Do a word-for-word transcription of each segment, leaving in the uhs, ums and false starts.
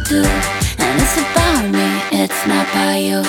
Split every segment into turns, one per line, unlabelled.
do, and it's about me, it's not about you.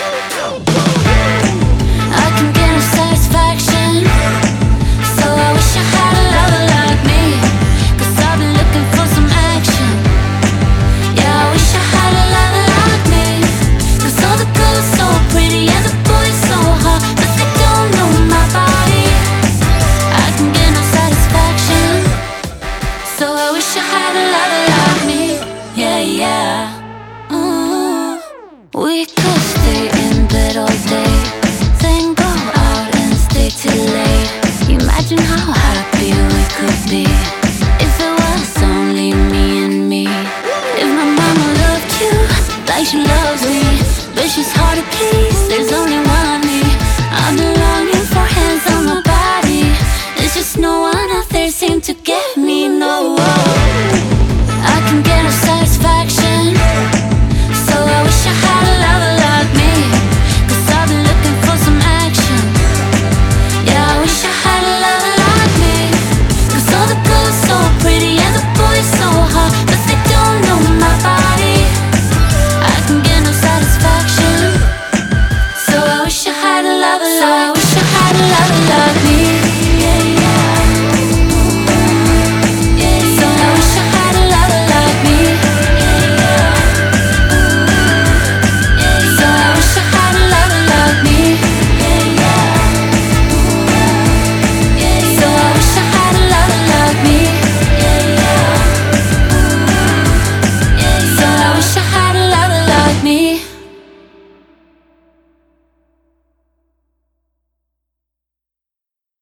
I can get no satisfaction, so I wish I had a lover like me, 'cause I've been looking for some action. Yeah, I wish I had a lover like me, 'cause all the girls so pretty and the boys so hot, but they don't know my body. I can get no satisfaction, so I wish I had a lover like me. Yeah, yeah. Ooh. We could stay in bed all day, then go out and stay till late. Imagine how happy we could be if it was only me and me. If my mama loved you like she loves me, but she's hard to please,